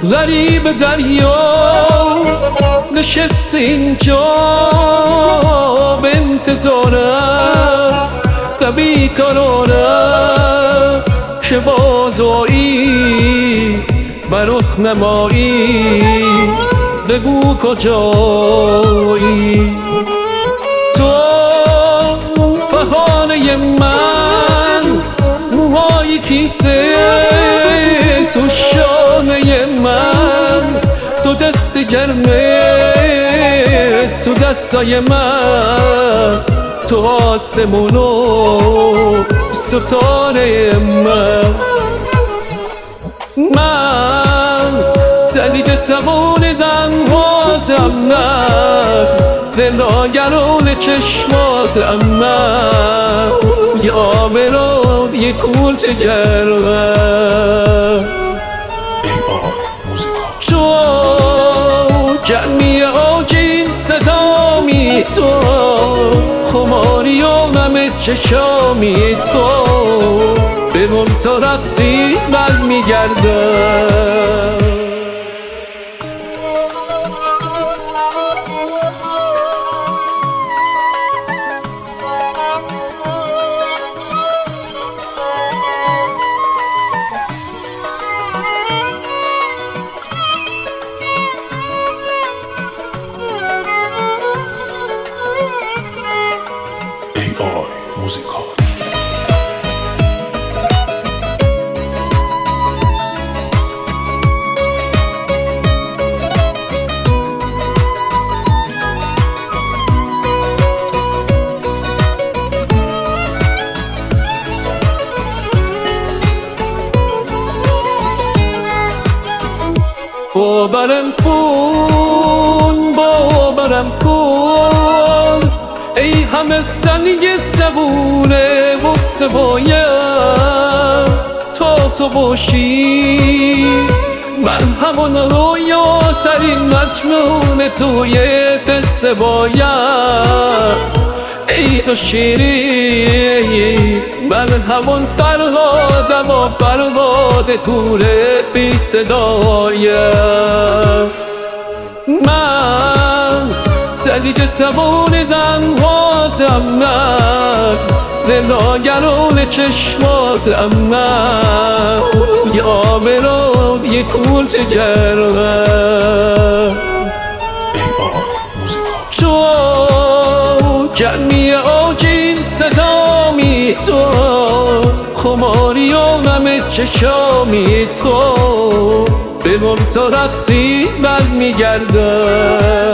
غریب دریا نشست اینجا به انتظارت و بیقرارت که بازایی بر رخ نمایی بگو کجایی تو بهانه من موهای کیسه تو شانه من تو دست گرمه تو دستای من تو آسمون و ستاره من سلیج سبون دنهاتم من دلاگرون چشماتم من یا برو یه کول تگرم تو گرمی آجین صدامی تو خماری و نم چشامی تو بمون تا رفتی من میگردم موزیکال. باورم کن باورم کن ای همه سنگ صبونه و سبایم تا تو باشی من همون رویاترین مجنون توی قصه بایم ای تو شیری من همون فرهادم و فرهاد دوره بی صدایم من سلیج سبون دنهاتم من دلاگرون چشماتم من یا برو یه کول تگرم تو گرمی آجین صدامی تو خماری و نم چشامی تو بمون تا رفتی من میگردم